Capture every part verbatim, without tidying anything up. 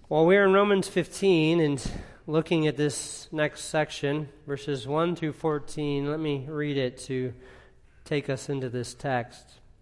Well, we're in Romans fifteen and looking at this next section, verses one through fourteen. Let me read it to take us into this text.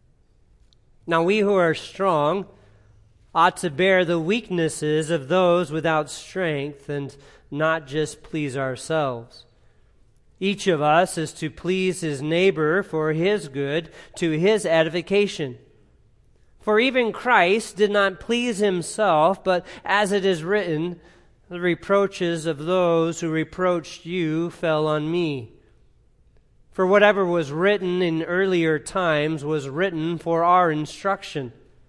Now we who are strong ought to bear the weaknesses of those without strength and not just please ourselves. Each of us is to please his neighbor for his good, to his edification. For even Christ did not please himself, but as it is written, the reproaches of those who reproached you fell on me. For whatever was written in earlier times was written for our instruction,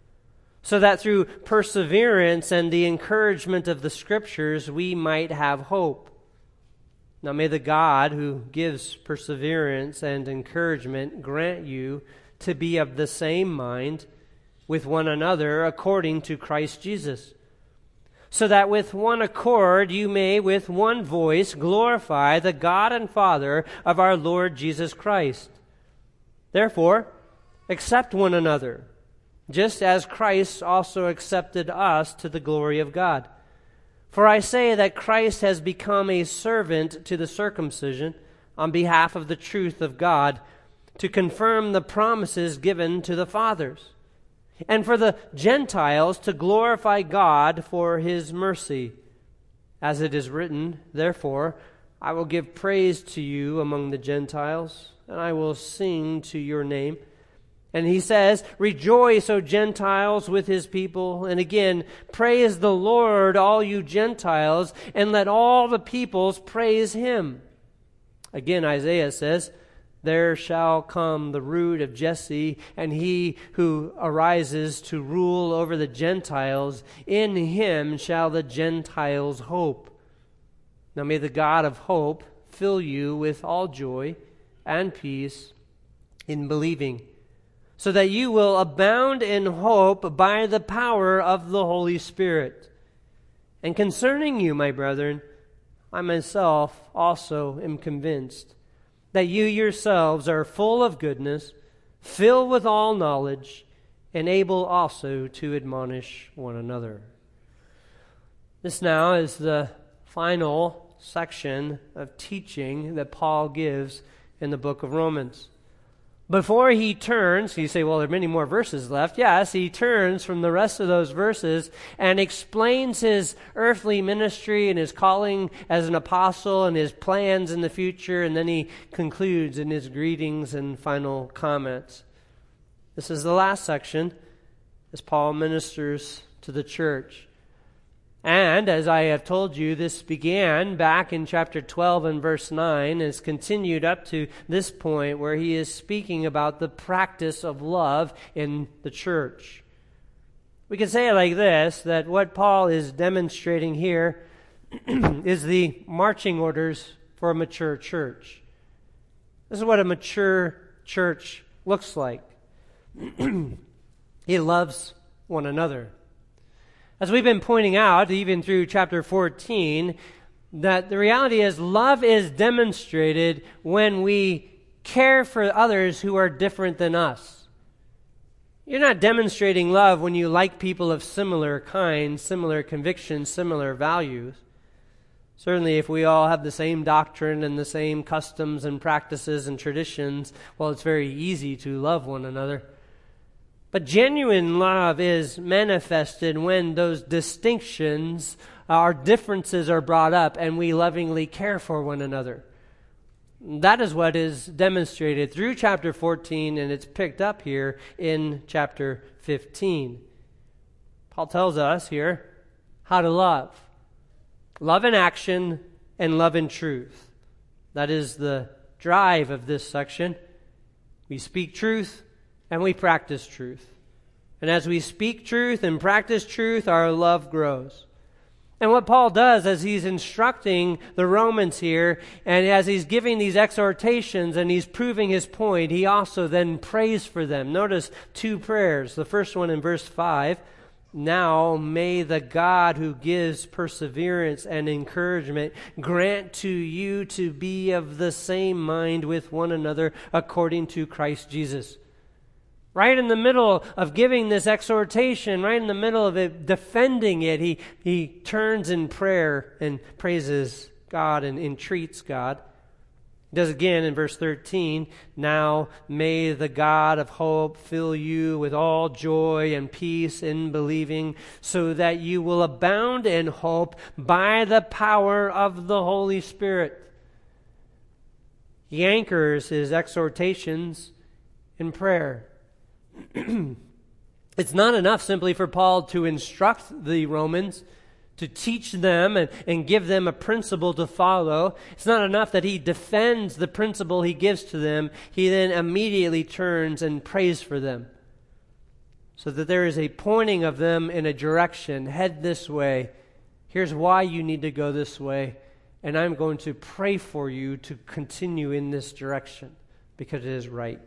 so that through perseverance and the encouragement of the Scriptures we might have hope. Now may the God who gives perseverance and encouragement grant you to be of the same mind with one another according to Christ Jesus, so that with one accord you may with one voice glorify the God and Father of our Lord Jesus Christ. Therefore, accept one another, just as Christ also accepted us to the glory of God. For I say that Christ has become a servant to the circumcision on behalf of the truth of God, to confirm the promises given to the fathers, and for the Gentiles to glorify God for his mercy. As it is written, therefore, I will give praise to you among the Gentiles, and I will sing to your name. And he says, rejoice, O Gentiles, with his people. And again, praise the Lord, all you Gentiles, and let all the peoples praise him. Again, Isaiah says, there shall come the root of Jesse, and he who arises to rule over the Gentiles. In him shall the Gentiles hope. Now may the God of hope fill you with all joy and peace in believing, so that you will abound in hope by the power of the Holy Spirit. And concerning you, my brethren, I myself also am convinced that you yourselves are full of goodness, filled with all knowledge, and able also to admonish one another. This now is the final section of teaching that Paul gives in the book of Romans. Before he turns, you say, well, there are many more verses left. Yes, he turns from the rest of those verses and explains his earthly ministry and his calling as an apostle and his plans in the future, and then he concludes in his greetings and final comments. This is the last section as Paul ministers to the church. And, as I have told you, this began back in chapter twelve and verse nine and has continued up to this point where he is speaking about the practice of love in the church. We can say it like this, that what Paul is demonstrating here is the marching orders for a mature church. This is what a mature church looks like. He loves one another. As we've been pointing out, even through chapter fourteen, that the reality is love is demonstrated when we care for others who are different than us. You're not demonstrating love when you like people of similar kinds, similar convictions, similar values. Certainly, if we all have the same doctrine and the same customs and practices and traditions, well, it's very easy to love one another. But genuine love is manifested when those distinctions, our differences are brought up and we lovingly care for one another. That is what is demonstrated through chapter fourteen, and it's picked up here in chapter fifteen. Paul tells us here how to love. Love in action and love in truth. That is the drive of this section. We speak truth and we practice truth. And as we speak truth and practice truth, our love grows. And what Paul does as he's instructing the Romans here, and as he's giving these exhortations and he's proving his point, he also then prays for them. Notice two prayers. The first one in verse five, now may the God who gives perseverance and encouragement grant to you to be of the same mind with one another according to Christ Jesus. Right in the middle of giving this exhortation, right in the middle of it, defending it, he, he turns in prayer and praises God and entreats God. He does again in verse thirteen, now may the God of hope fill you with all joy and peace in believing, so that you will abound in hope by the power of the Holy Spirit. He anchors his exhortations in prayer. It's not enough simply for Paul to instruct the Romans, to teach them and, and give them a principle to follow. It's not enough that he defends the principle he gives to them. He then immediately turns and prays for them, so that there is a pointing of them in a direction. Head this way. Here's why you need to go this way. And I'm going to pray for you to continue in this direction because it is right.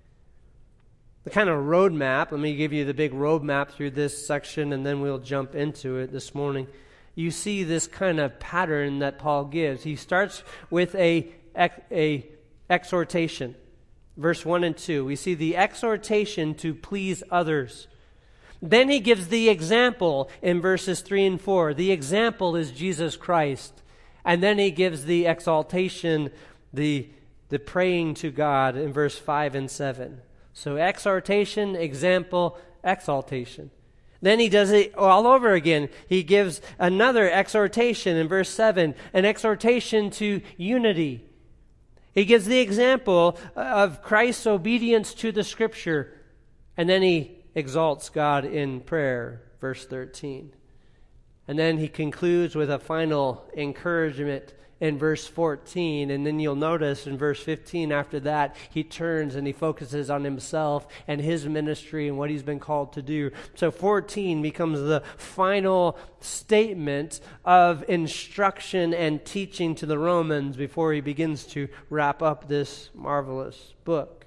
The kind of roadmap, let me give you the big roadmap through this section, and then we'll jump into it this morning. You see this kind of pattern that Paul gives. He starts with a, a exhortation. Verse one and two. We see the exhortation to please others. Then he gives the example in verses three and four. The example is Jesus Christ. And then he gives the exaltation, the, the praying to God in verse five and seven. So exhortation, example, exaltation. Then he does it all over again. He gives another exhortation in verse seven, an exhortation to unity. He gives the example of Christ's obedience to the Scripture, and then he exalts God in prayer, verse thirteen. And then he concludes with a final encouragement in verse fourteen, and then you'll notice in verse fifteen after that, he turns and he focuses on himself and his ministry and what he's been called to do. So fourteen becomes the final statement of instruction and teaching to the Romans before he begins to wrap up this marvelous book.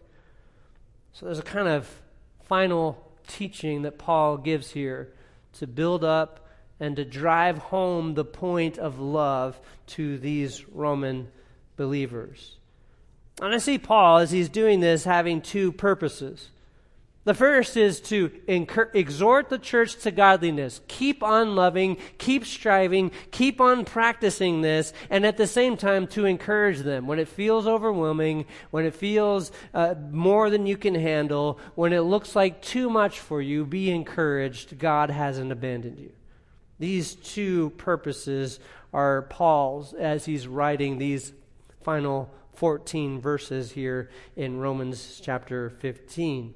So there's a kind of final teaching that Paul gives here to build up and to drive home the point of love to these Roman believers. And I see Paul, as he's doing this, having two purposes. The first is to incur- exhort the church to godliness. Keep on loving, keep striving, keep on practicing this, and at the same time to encourage them. When it feels overwhelming, when it feels uh, more than you can handle, when it looks like too much for you, be encouraged. God hasn't abandoned you. These two purposes are Paul's as he's writing these final fourteen verses here in Romans chapter fifteen.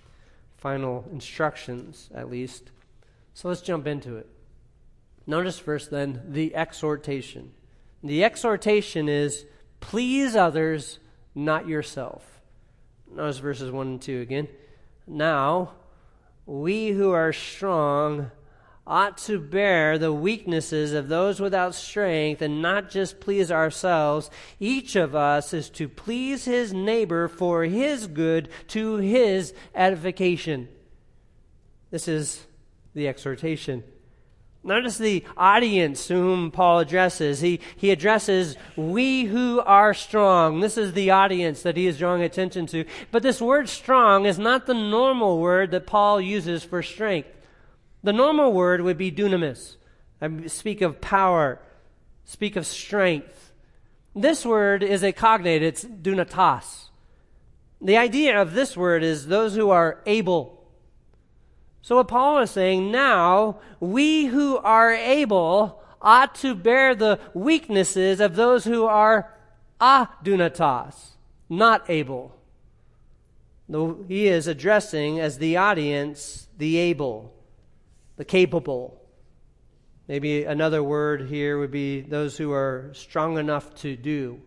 Final instructions, at least. So let's jump into it. Notice first then the exhortation. The exhortation is, please others, not yourself. Notice verses one and two again. Now, we who are strong ought to bear the weaknesses of those without strength and not just please ourselves. Each of us is to please his neighbor for his good, to his edification. This is the exhortation. Notice the audience whom Paul addresses. He, he addresses we who are strong. This is the audience that he is drawing attention to. But this word strong is not the normal word that Paul uses for strength. The normal word would be dunamis. I speak of power, speak of strength. This word is a cognate, it's dunatos. The idea of this word is those who are able. So what Paul is saying, now we who are able ought to bear the weaknesses of those who are adunatos, not able. Though he is addressing as the audience the able, the capable. Maybe another word here would be those who are strong enough to do.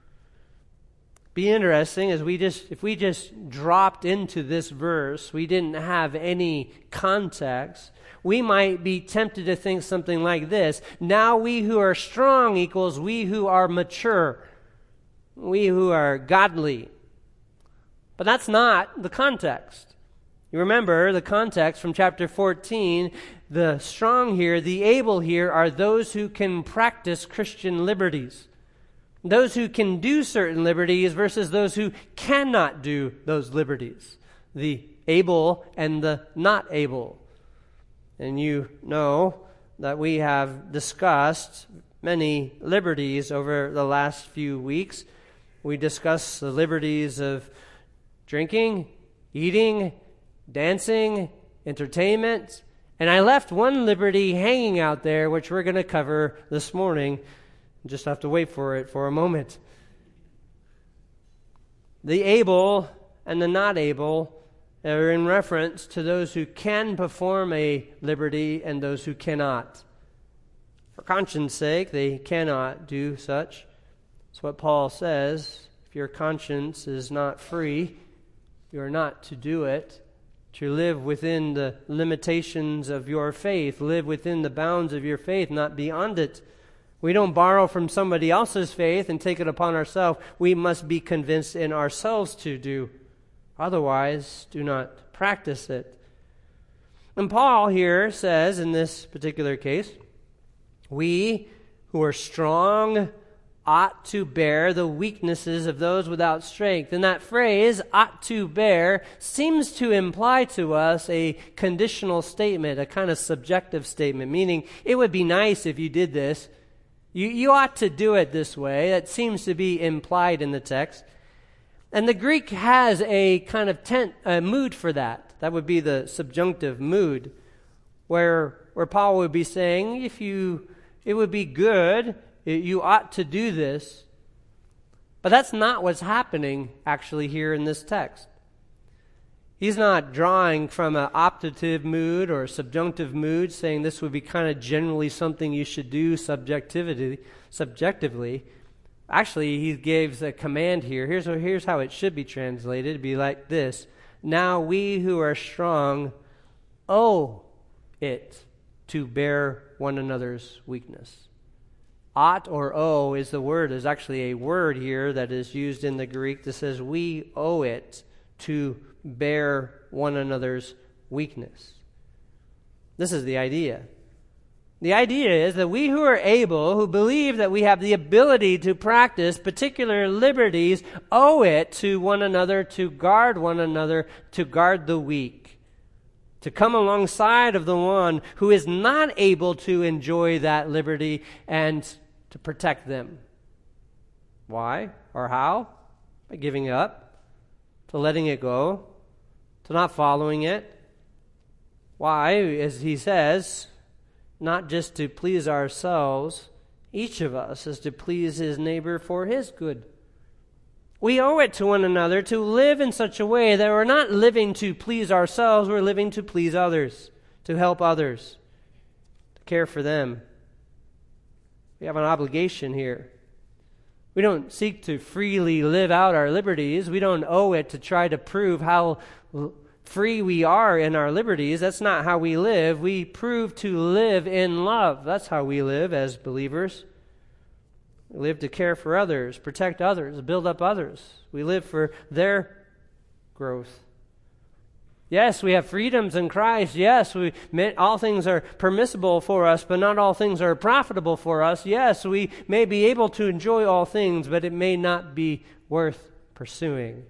Be interesting as we just, if we just dropped into this verse, we didn't have any context, we might be tempted to think something like this. Now we who are strong equals we who are mature, we who are godly. But that's not the context. You remember the context from chapter fourteen, the strong here, the able here are those who can practice Christian liberties. Those who can do certain liberties versus those who cannot do those liberties. The able and the not able. And you know that we have discussed many liberties over the last few weeks. We discussed the liberties of drinking, eating, dancing, entertainment, and I left one liberty hanging out there, which we're going to cover this morning. Just have to wait for it for a moment. The able and the not able are in reference to those who can perform a liberty and those who cannot. For conscience sake, they cannot do such. That's what Paul says. If your conscience is not free, you are not to do it. To live within the limitations of your faith, live within the bounds of your faith, not beyond it. We don't borrow from somebody else's faith and take it upon ourselves. We must be convinced in ourselves to do. Otherwise, do not practice it. And Paul here says, in this particular case, we who are strong ought to bear the weaknesses of those without strength. And that phrase, ought to bear, seems to imply to us a conditional statement, a kind of subjective statement, meaning it would be nice if you did this. You, you ought to do it this way. That seems to be implied in the text. And the Greek has a kind of tent, a mood for that. That would be the subjunctive mood, where, where Paul would be saying, if you, it would be good, you ought to do this. But that's not what's happening actually here in this text. He's not drawing from an optative mood or a subjunctive mood, saying this would be kind of generally something you should do subjectivity, subjectively. Actually, he gives a command here. Here's, here's how it should be translated. It'd be like this. Now we who are strong owe it to bear one another's weakness. Ought or owe is the word, is actually a word here that is used in the Greek that says we owe it to bear one another's weakness. This is the idea. The idea is that we who are able, who believe that we have the ability to practice particular liberties, owe it to one another to guard one another, to guard the weak, to come alongside of the one who is not able to enjoy that liberty and to protect them. Why or how? By giving up, to letting it go, to not following it. Why? As he says, not just to please ourselves, each of us is to please his neighbor for his good. We owe it to one another to live in such a way that we're not living to please ourselves, we're living to please others, to help others, to care for them. We have an obligation here. We don't seek to freely live out our liberties. We don't owe it to try to prove how free we are in our liberties. That's not how we live. We prove to live in love. That's how we live as believers. We live to care for others, protect others, build up others. We live for their growth. Yes, we have freedoms in Christ. Yes, we all things are permissible for us, but not all things are profitable for us. Yes, we may be able to enjoy all things, but it may not be worth pursuing.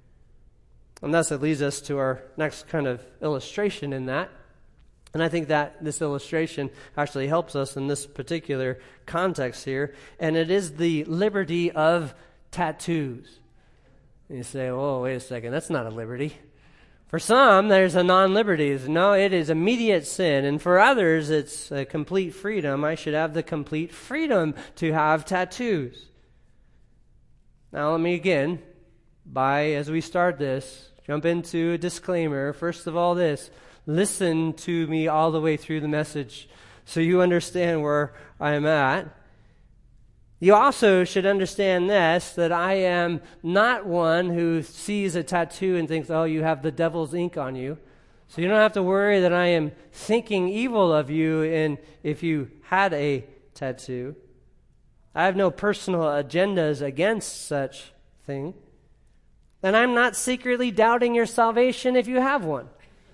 And thus it leads us to our next kind of illustration in that. And I think that this illustration actually helps us in this particular context here. And it is the liberty of tattoos. And you say, oh, wait a second, that's not a liberty. For some, there's a non-liberty. No, it is immediate sin. And for others, it's a complete freedom. I should have the complete freedom to have tattoos. Now, let me again, by as we start this, jump into a disclaimer. First of all, this. Listen to me all the way through the message so you understand where I am at. You also should understand this, that I am not one who sees a tattoo and thinks, oh, you have the devil's ink on you. So you don't have to worry that I am thinking evil of you in, if you had a tattoo. I have no personal agendas against such thing. And I'm not secretly doubting your salvation if you have one.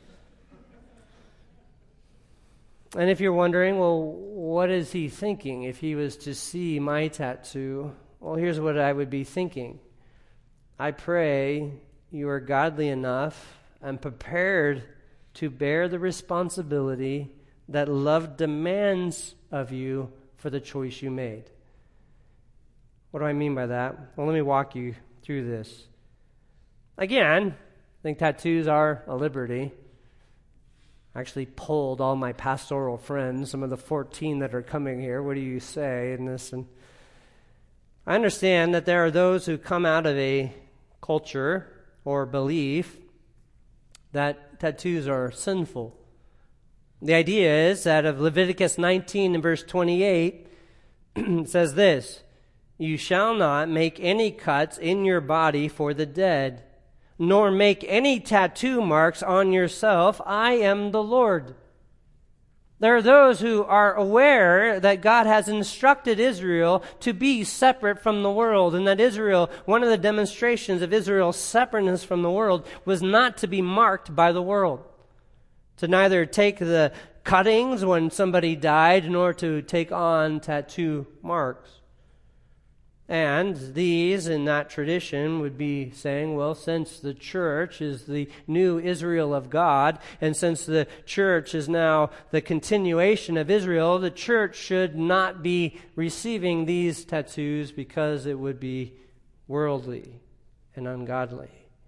And if you're wondering, well, what is he thinking if he was to see my tattoo? Well, here's what I would be thinking. I pray you are godly enough and prepared to bear the responsibility that love demands of you for the choice you made. What do I mean by that? Well, let me walk you through this. Again, I think tattoos are a liberty. I actually polled all my pastoral friends, some of the fourteen that are coming here. What do you say in this? And I understand that there are those who come out of a culture or belief that tattoos are sinful. The idea is that of Leviticus nineteen and verse twenty-eight, it says this, "You shall not make any cuts in your body for the dead, nor make any tattoo marks on yourself. I am the Lord." There are those who are aware that God has instructed Israel to be separate from the world, and that Israel, one of the demonstrations of Israel's separateness from the world was not to be marked by the world, to neither take the cuttings when somebody died, nor to take on tattoo marks. And these, in that tradition, would be saying, well, since the church is the new Israel of God, and since the church is now the continuation of Israel, the church should not be receiving these tattoos because it would be worldly and ungodly.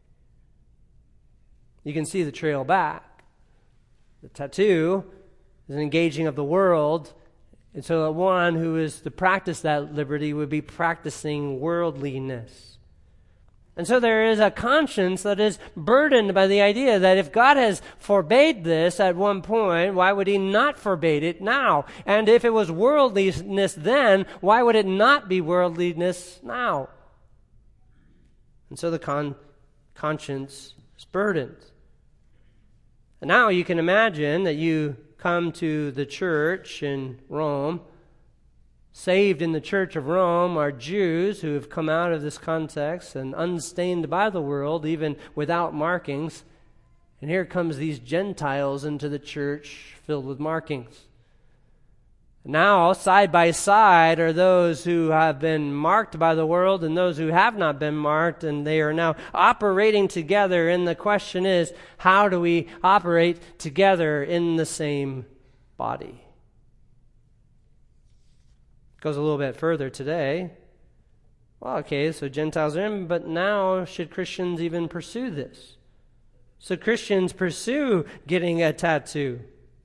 You can see the trail back. The tattoo is an engaging of the world. And so that one who is to practice that liberty would be practicing worldliness. And so there is a conscience that is burdened by the idea that if God has forbade this at one point, why would he not forbade it now? And if it was worldliness then, why would it not be worldliness now? And so the con- conscience is burdened. And now you can imagine that you come to the church in Rome. Saved in the church of Rome are Jews who have come out of this context and unstained by the world, even without markings. And here comes these Gentiles into the church filled with markings. Now, side by side are those who have been marked by the world and those who have not been marked, and they are now operating together. And the question is, how do we operate together in the same body? It goes a little bit further today. Well, okay, so Gentiles are in, but now should Christians even pursue this? So Christians pursue getting a tattoo.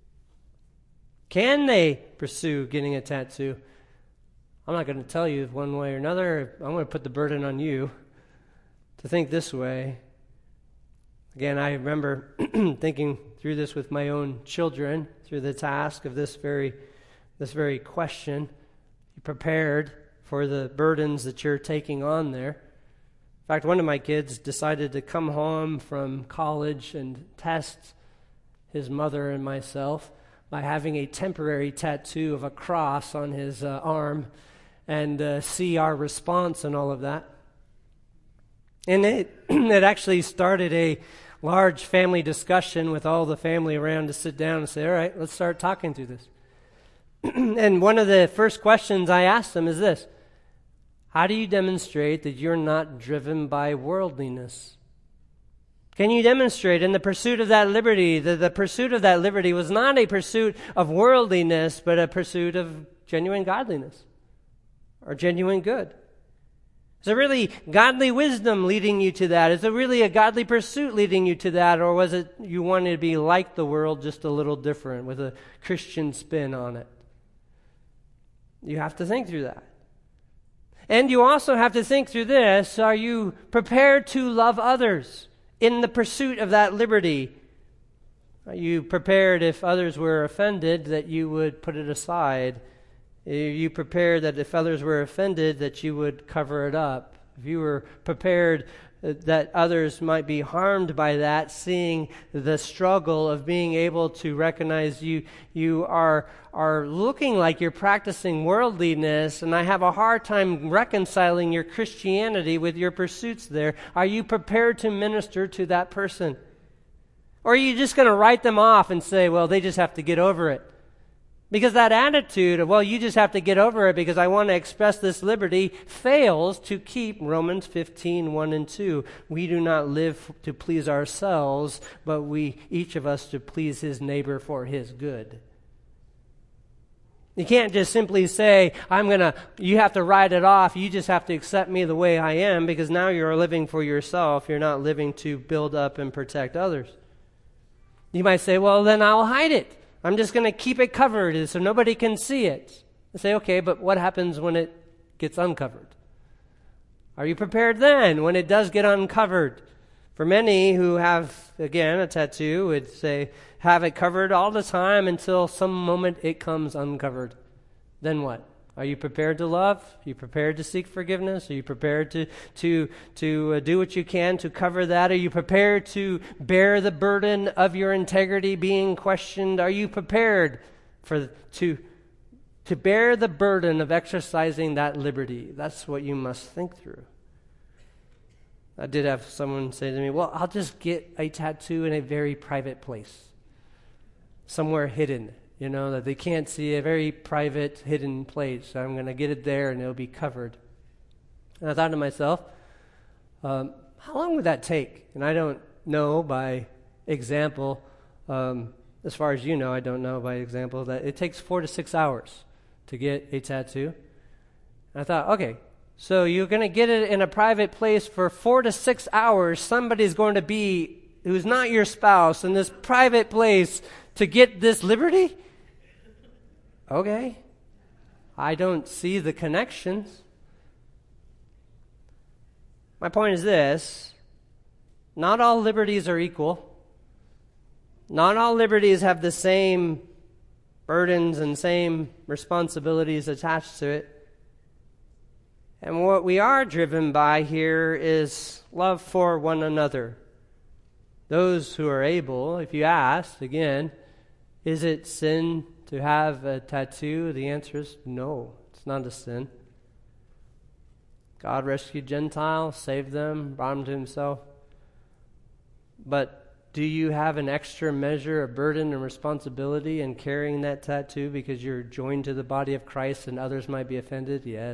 Can they pursue getting a tattoo? I'm not going to tell you one way or another. I'm going to put the burden on you to think this way. Again, I remember thinking through this with my own children, through the task of this very, this very question. You prepared for the burdens that you're taking on there. In fact, one of my kids decided to come home from college and test his mother and myself by having a temporary tattoo of a cross on his uh, arm and uh, see our response and all of that. And it, it actually started a large family discussion with all the family around to sit down and say, all right, let's start talking through this. And one of the first questions I asked them is this: how do you demonstrate that you're not driven by worldliness? Can you demonstrate in the pursuit of that liberty that the pursuit of that liberty was not a pursuit of worldliness, but a pursuit of genuine godliness or genuine good? Is there really godly wisdom leading you to that? Is there really a godly pursuit leading you to that? Or was it you wanted to be like the world, just a little different with a Christian spin on it? You have to think through that. And you also have to think through this: are you prepared to love others in the pursuit of that liberty? Are you prepared, if others were offended, that you would put it aside? Are you prepared that if others were offended, that you would cover it up? If you were prepared that others might be harmed by that, seeing the struggle of being able to recognize you you are are looking like you're practicing worldliness, and I have a hard time reconciling your Christianity with your pursuits there. Are you prepared to minister to that person? Or are you just going to write them off and say, well, they just have to get over it? Because that attitude of, well, you just have to get over it because I want to express this liberty, fails to keep Romans fifteen, one and two. We do not live to please ourselves, but we, each of us, to please his neighbor for his good. You can't just simply say, I'm going to, you have to write it off. You just have to accept me the way I am, because now you're living for yourself. You're not living to build up and protect others. You might say, well, then I'll hide it. I'm just going to keep it covered so nobody can see it. I say, okay, but what happens when it gets uncovered? Are you prepared then when it does get uncovered? For many who have, again, a tattoo would say, have it covered all the time until some moment it comes uncovered. Then what? Are you prepared to love? Are you prepared to seek forgiveness? Are you prepared to to to uh, do what you can to cover that? Are you prepared to bear the burden of your integrity being questioned? Are you prepared for to to bear the burden of exercising that liberty? That's what you must think through. I did have someone say to me, well, I'll just get a tattoo in a very private place, somewhere hidden. You know, that they can't see, a very private, hidden place. I'm going to get it there and it'll be covered. And I thought to myself, um, how long would that take? And I don't know by example, um, as far as you know, I don't know by example, that it takes four to six hours to get a tattoo. And I thought, okay, so you're going to get it in a private place for four to six hours. Somebody's going to be, who's not your spouse, in this private place to get this liberty? Okay. I don't see the connections. My point is this. Not all liberties are equal. Not all liberties have the same burdens and same responsibilities attached to it. And what we are driven by here is love for one another. Those who are able, if you ask, again, is it sin to have a tattoo? The answer is no, it's not a sin. God rescued Gentiles, saved them, brought them to himself. But do you have an extra measure of burden and responsibility in carrying that tattoo because you're joined to the body of Christ and others might be offended? Yes.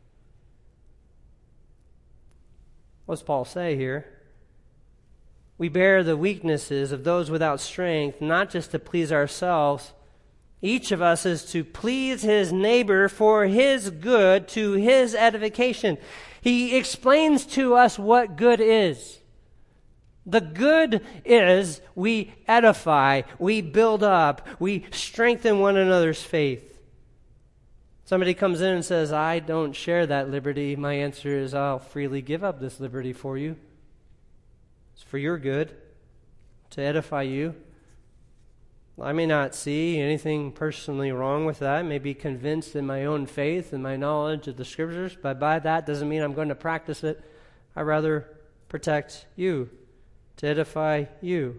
What does Paul say here? We bear the weaknesses of those without strength, not just to please ourselves. Each of us is to please his neighbor for his good, to his edification. He explains to us what good is. The good is we edify, we build up, we strengthen one another's faith. Somebody comes in and says, I don't share that liberty. My answer is, I'll freely give up this liberty for you. It's for your good, to edify you. I may not see anything personally wrong with that. I may be convinced in my own faith and my knowledge of the Scriptures, but by that doesn't mean I'm going to practice it. I rather protect you, to edify you.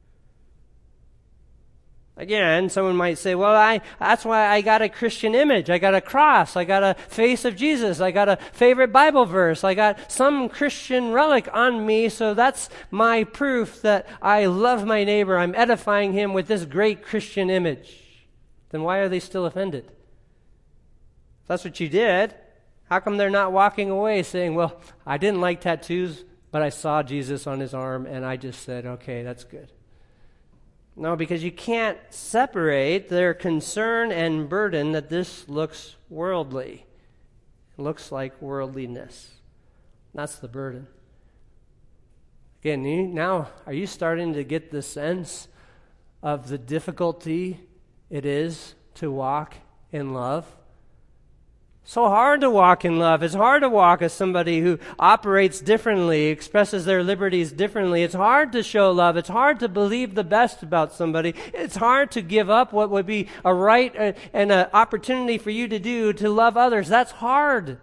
Again, someone might say, well, I that's why I got a Christian image. I got a cross. I got a face of Jesus. I got a favorite Bible verse. I got some Christian relic on me, so that's my proof that I love my neighbor. I'm edifying him with this great Christian image. Then why are they still offended? If that's what you did, how come they're not walking away saying, well, I didn't like tattoos, but I saw Jesus on his arm, and I just said, okay, that's good. No, because you can't separate their concern and burden that this looks worldly. It looks like worldliness. That's the burden. Again, you, now, are you starting to get the sense of the difficulty it is to walk in love? So hard to walk in love. It's hard to walk as somebody who operates differently, expresses their liberties differently. It's hard to show love. It's hard to believe the best about somebody. It's hard to give up what would be a right and an opportunity for you to do to love others. That's hard.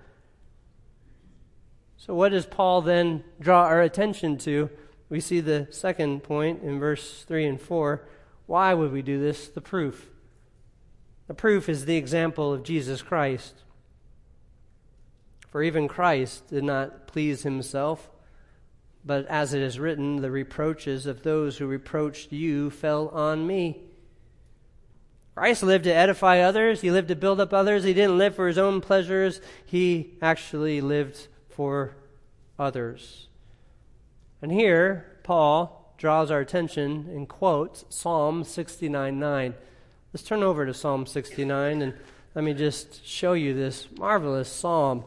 So what does Paul then draw our attention to? We see the second point in verse three and four. Why would we do this? The proof. The proof is the example of Jesus Christ. For even Christ did not please himself, but as it is written, the reproaches of those who reproached you fell on me. Christ lived to edify others. He lived to build up others. He didn't live for his own pleasures. He actually lived for others. And here, Paul draws our attention and quotes Psalm sixty-nine nine. Let's turn over to Psalm sixty-nine and let me just show you this marvelous psalm.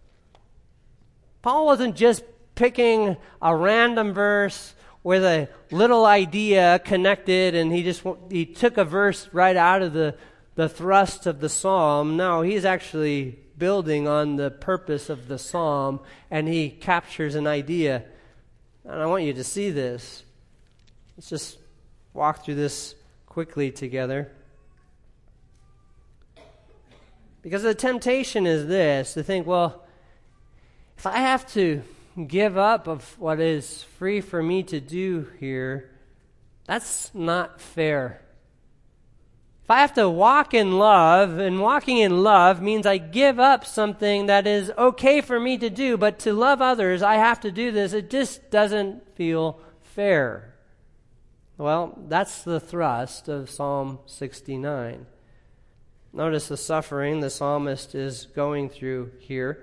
Paul wasn't just picking a random verse with a little idea connected, and he just he took a verse right out of the, the thrust of the psalm. No, he's actually building on the purpose of the psalm, and he captures an idea. And I want you to see this. Let's just walk through this quickly together. Because the temptation is this, to think, well, if I have to give up of what is free for me to do here, that's not fair. If I have to walk in love, and walking in love means I give up something that is okay for me to do, but to love others, I have to do this. It just doesn't feel fair. Well, that's the thrust of Psalm sixty-nine. Notice the suffering the psalmist is going through here.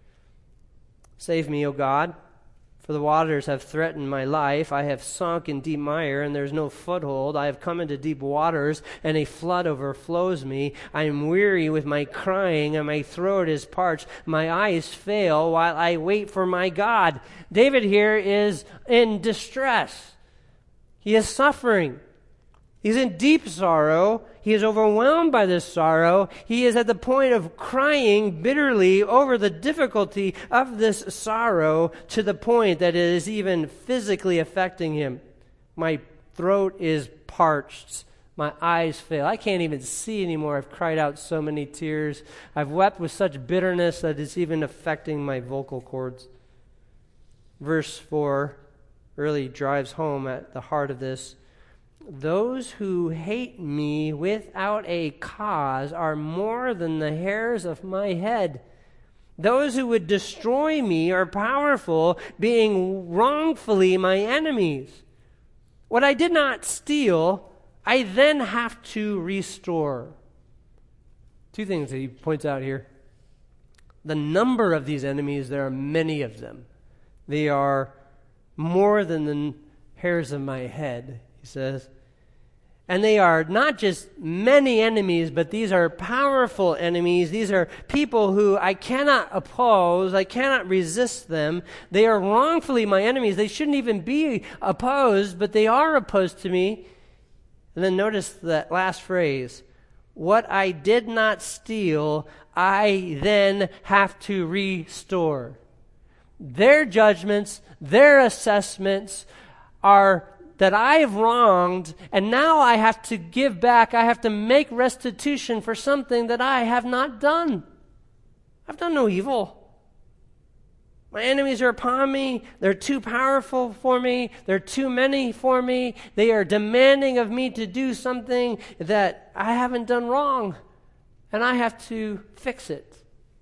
Save me, O God, for the waters have threatened my life. I have sunk in deep mire, and there is no foothold. I have come into deep waters, and a flood overflows me. I am weary with my crying, and my throat is parched. My eyes fail while I wait for my God. David here is in distress. He is suffering. He's in deep sorrow. He is overwhelmed by this sorrow. He is at the point of crying bitterly over the difficulty of this sorrow, to the point that it is even physically affecting him. My throat is parched. My eyes fail. I can't even see anymore. I've cried out so many tears. I've wept with such bitterness that it's even affecting my vocal cords. Verse four really drives home at the heart of this. Those who hate me without a cause are more than the hairs of my head. Those who would destroy me are powerful, being wrongfully my enemies. What I did not steal, I then have to restore. Two things that he points out here. The number of these enemies, there are many of them. They are more than the hairs of my head, he says. And they are not just many enemies, but these are powerful enemies. These are people who I cannot oppose. I cannot resist them. They are wrongfully my enemies. They shouldn't even be opposed, but they are opposed to me. And then notice that last phrase. What I did not steal, I then have to restore. Their judgments, their assessments are that I have wronged, and now I have to give back. I have to make restitution for something that I have not done. I've done no evil. My enemies are upon me. They're too powerful for me. They're too many for me. They are demanding of me to do something that I haven't done wrong, and I have to fix it.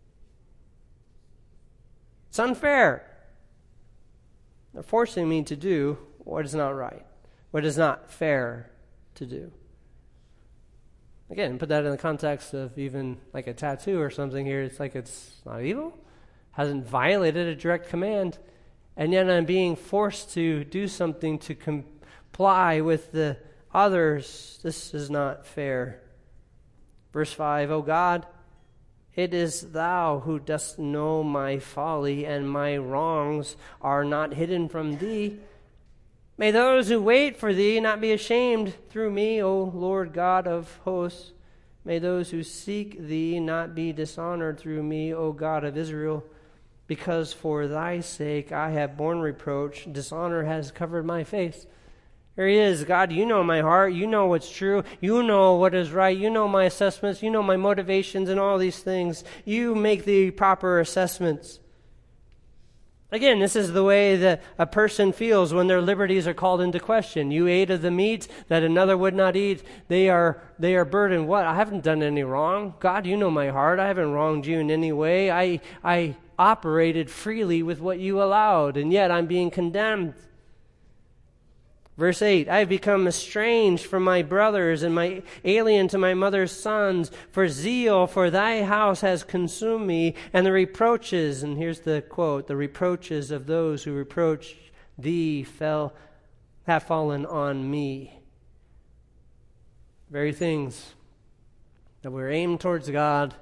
It's unfair. They're forcing me to do what is not right, what is not fair to do. Again, put that in the context of even like a tattoo or something here. It's like it's not evil, hasn't violated a direct command, and yet I'm being forced to do something to comply with the others. This is not fair. Verse five, O God, it is thou who dost know my folly, and my wrongs are not hidden from thee. May those who wait for thee not be ashamed through me, O Lord God of hosts. May those who seek thee not be dishonored through me, O God of Israel. Because for thy sake I have borne reproach, dishonor has covered my face. Here he is, God, you know my heart, you know what's true, you know what is right, you know my assessments, you know my motivations and all these things. You make the proper assessments. Again, this is the way that a person feels when their liberties are called into question. You ate of the meat that another would not eat. They are they are burdened. What? I haven't done any wrong. God, you know my heart. I haven't wronged you in any way. I I operated freely with what you allowed, and yet I'm being condemned. Verse eight, I have become estranged from my brothers and my alien to my mother's sons, for zeal for thy house has consumed me, and the reproaches, and here's the quote, the reproaches of those who reproach thee fell, have fallen on me. Very things that were aimed towards God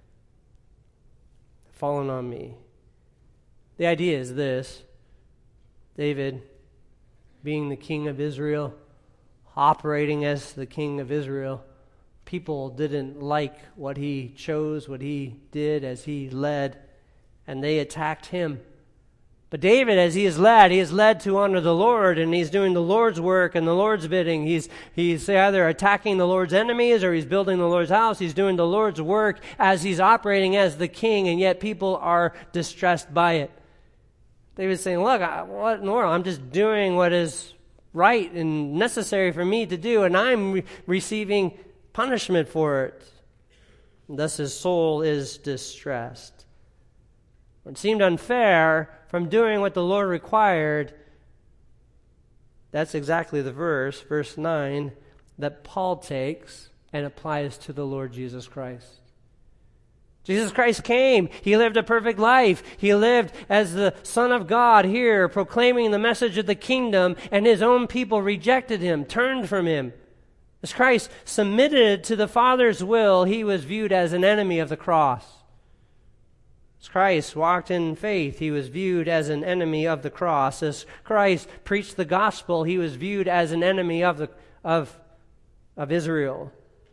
have fallen on me. The idea is this: David, being the king of Israel, operating as the king of Israel, people didn't like what he chose, what he did as he led, and they attacked him. But David, as he is led, he is led to honor the Lord, and he's doing the Lord's work and the Lord's bidding. He's, he's either attacking the Lord's enemies or he's building the Lord's house. He's doing the Lord's work as he's operating as the king, and yet people are distressed by it. David's saying, look, I, what in the world? I'm just doing what is right and necessary for me to do, and I'm re- receiving punishment for it. And thus his soul is distressed. It seemed unfair from doing what the Lord required. That's exactly the verse, verse nine, that Paul takes and applies to the Lord Jesus Christ. Jesus Christ came. He lived a perfect life. He lived as the Son of God here, proclaiming the message of the kingdom, and his own people rejected him, turned from him. As Christ submitted to the Father's will, he was viewed as an enemy of the cross. As Christ walked in faith, he was viewed as an enemy of the cross. As Christ preached the gospel, he was viewed as an enemy of the of, of Israel.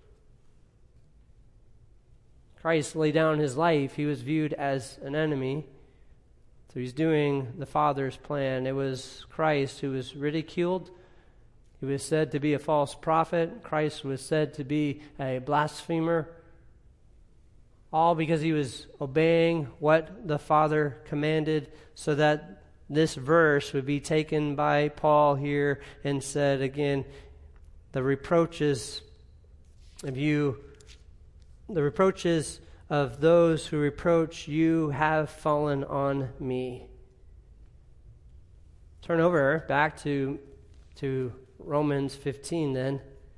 Christ laid down his life, he was viewed as an enemy. So he's doing the Father's plan. It was Christ who was ridiculed. He was said to be a false prophet. Christ was said to be a blasphemer. All because he was obeying what the Father commanded, so that this verse would be taken by Paul here and said again, the reproaches of you The reproaches of those who reproach you have fallen on me. Turn over back to, to Romans fifteen then.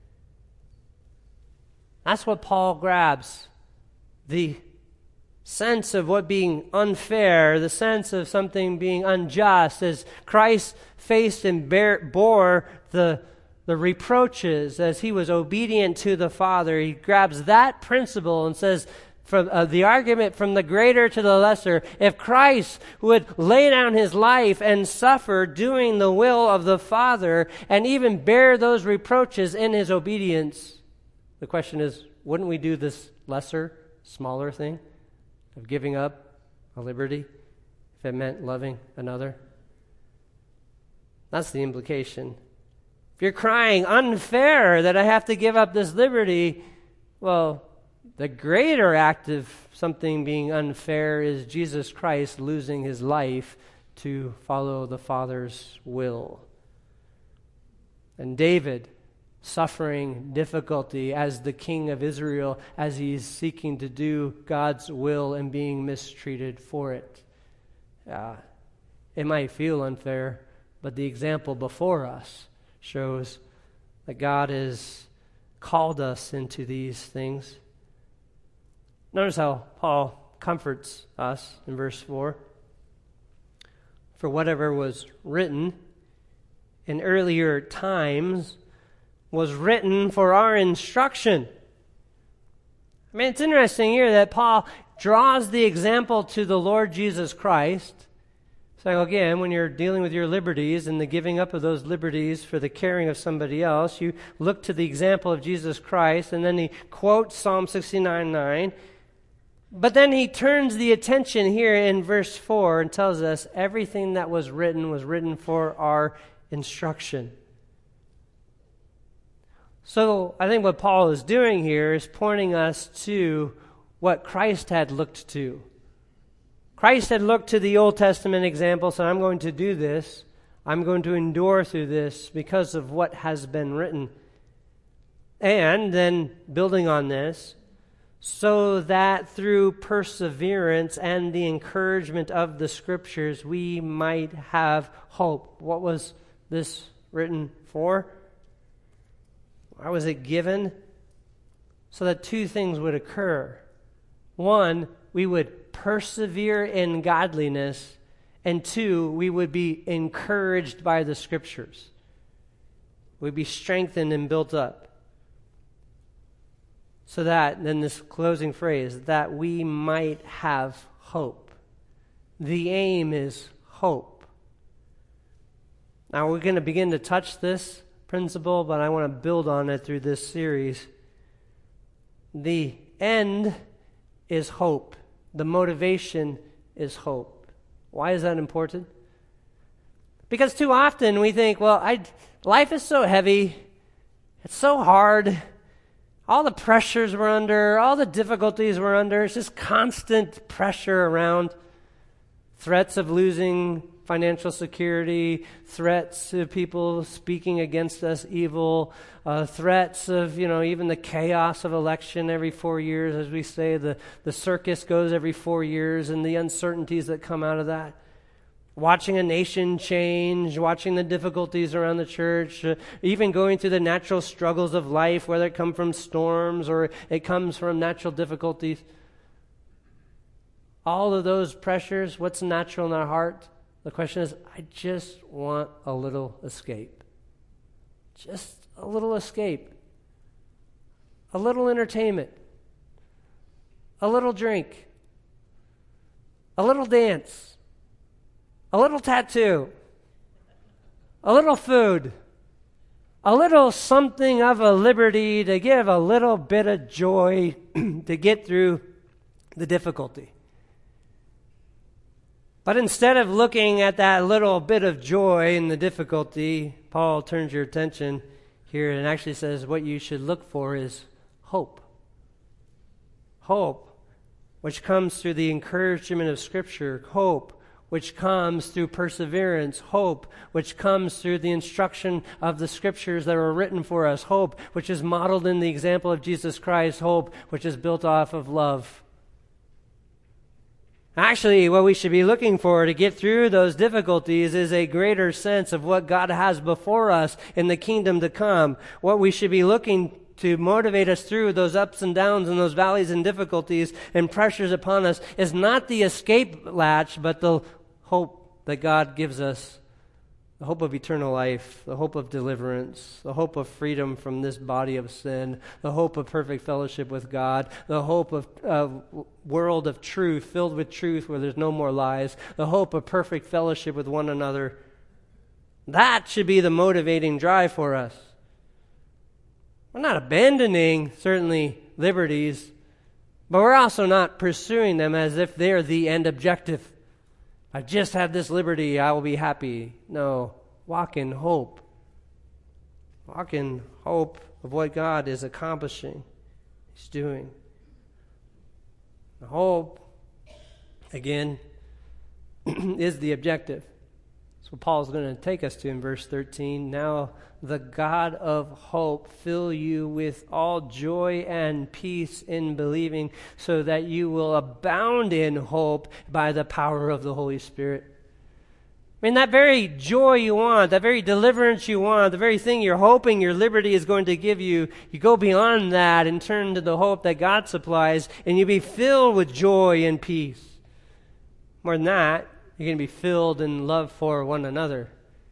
That's what Paul grabs. The sense of what being unfair, the sense of something being unjust, as Christ faced and bear, bore the The reproaches as he was obedient to the Father. He grabs that principle and says, from uh, the argument from the greater to the lesser, if Christ would lay down his life and suffer doing the will of the Father and even bear those reproaches in his obedience, the question is, wouldn't we do this lesser, smaller thing of giving up a liberty if it meant loving another? That's the implication. If you're crying unfair that I have to give up this liberty, well, the greater act of something being unfair is Jesus Christ losing his life to follow the Father's will. And David suffering difficulty as the king of Israel as he's seeking to do God's will and being mistreated for it. Uh, it might feel unfair, but the example before us shows that God has called us into these things. Notice how Paul comforts us in verse four. For whatever was written in earlier times was written for our instruction. I mean, it's interesting here that Paul draws the example to the Lord Jesus Christ. So again, when you're dealing with your liberties and the giving up of those liberties for the caring of somebody else, you look to the example of Jesus Christ, and then he quotes Psalm sixty-nine nine. But then he turns the attention here in verse four and tells us everything that was written was written for our instruction. So I think what Paul is doing here is pointing us to what Christ had looked to. Christ had looked to the Old Testament example, so I'm going to do this. I'm going to endure through this because of what has been written. And then building on this, so that through perseverance and the encouragement of the Scriptures, we might have hope. What was this written for? Why was it given? So that two things would occur. One, we would persevere in godliness, and two, we would be encouraged by the Scriptures. We'd be strengthened and built up. So that, then this closing phrase, that we might have hope. The aim is hope. Now we're going to begin to touch this principle, but I want to build on it through this series. The end is hope. The motivation is hope. Why is that important? Because too often we think, well, I, life is so heavy, it's so hard, all the pressures we're under, all the difficulties we're under, it's just constant pressure around. Threats of losing financial security, threats of people speaking against us evil, uh, threats of, you know, even the chaos of election every four years, as we say, the, the circus goes every four years and the uncertainties that come out of that. Watching a nation change, watching the difficulties around the church, uh, even going through the natural struggles of life, whether it comes from storms or it comes from natural difficulties. All of those pressures, what's natural in our heart? The question is, I just want a little escape. Just a little escape. A little entertainment. A little drink. A little dance. A little tattoo. A little food. A little something of a liberty to give a little bit of joy to get through the difficulty. But instead of looking at that little bit of joy in the difficulty, Paul turns your attention here and actually says what you should look for is hope. Hope, which comes through the encouragement of Scripture. Hope, which comes through perseverance. Hope, which comes through the instruction of the Scriptures that were written for us. Hope, which is modeled in the example of Jesus Christ. Hope, which is built off of love. Actually, what we should be looking for to get through those difficulties is a greater sense of what God has before us in the kingdom to come. What we should be looking to motivate us through those ups and downs and those valleys and difficulties and pressures upon us is not the escape latch, but the hope that God gives us. The hope of eternal life, the hope of deliverance, the hope of freedom from this body of sin, the hope of perfect fellowship with God, the hope of a world of truth, filled with truth where there's no more lies, the hope of perfect fellowship with one another. That should be the motivating drive for us. We're not abandoning, certainly, liberties, but we're also not pursuing them as if they're the end objective. I just have this liberty, I will be happy. No, walk in hope. Walk in hope of what God is accomplishing, He's doing. The hope, again, is the objective. That's what Paul's going to take us to in verse thirteen. Now the God of hope fill you with all joy and peace in believing, so that you will abound in hope by the power of the Holy Spirit. I mean, that very joy you want, that very deliverance you want, the very thing you're hoping your liberty is going to give you, you go beyond that and turn to the hope that God supplies, and you be filled with joy and peace. More than that, you're going to be filled in love for one another.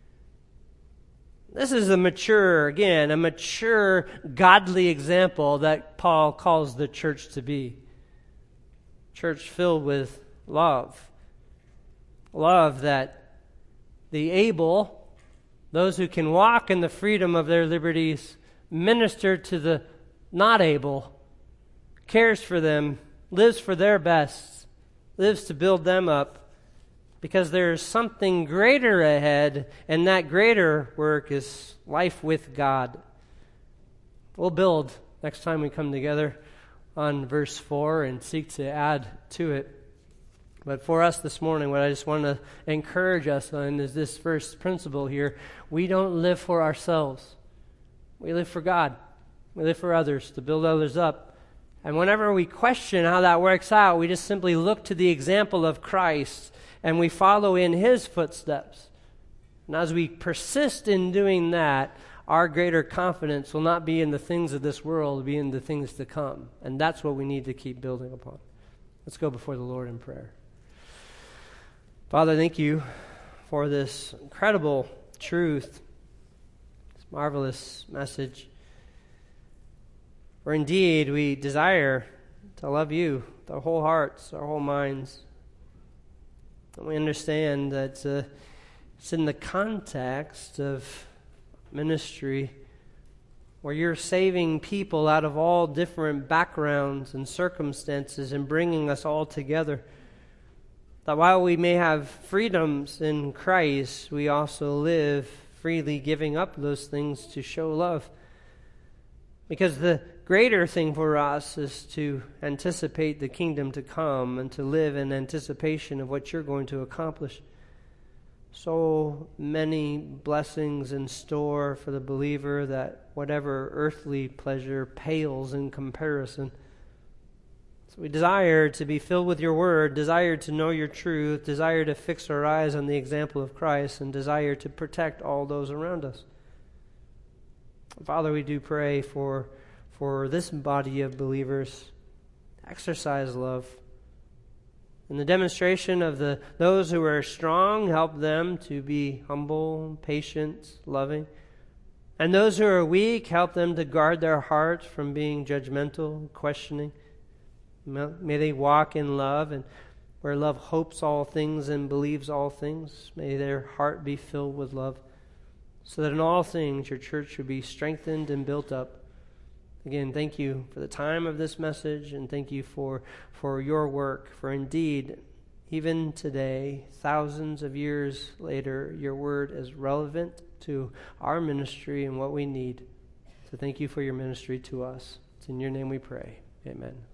This is a mature, again, a mature, godly example that Paul calls the church to be. Church filled with love. Love that the able, those who can walk in the freedom of their liberties, minister to the not able, cares for them, lives for their best, lives to build them up, because there's something greater ahead, and that greater work is life with God. We'll build next time we come together on verse four and seek to add to it. But for us this morning, what I just want to encourage us on is this first principle here. We don't live for ourselves. We live for God. We live for others, to build others up. And whenever we question how that works out, we just simply look to the example of Christ and we follow in His footsteps. And as we persist in doing that, our greater confidence will not be in the things of this world, it'll be in the things to come. And that's what we need to keep building upon. Let's go before the Lord in prayer. Father, thank you for this incredible truth, this marvelous message. For indeed, we desire to love you with our whole hearts, our whole minds. And we understand that uh, it's in the context of ministry where you're saving people out of all different backgrounds and circumstances and bringing us all together. That while we may have freedoms in Christ, we also live freely giving up those things to show love. Because the greater thing for us is to anticipate the kingdom to come and to live in anticipation of what you're going to accomplish. So many blessings in store for the believer that whatever earthly pleasure pales in comparison. So we desire to be filled with your word, desire to know your truth, desire to fix our eyes on the example of Christ, and desire to protect all those around us. Father, we do pray for, for this body of believers. Exercise love. In the demonstration of the those who are strong, help them to be humble, patient, loving. And those who are weak, help them to guard their hearts from being judgmental, questioning. May they walk in love, and where love hopes all things and believes all things, may their heart be filled with love, so that in all things your church would be strengthened and built up. Again, thank you for the time of this message, and thank you for, for your work. For indeed, even today, thousands of years later, your word is relevant to our ministry and what we need. So thank you for your ministry to us. It's in your name we pray. Amen.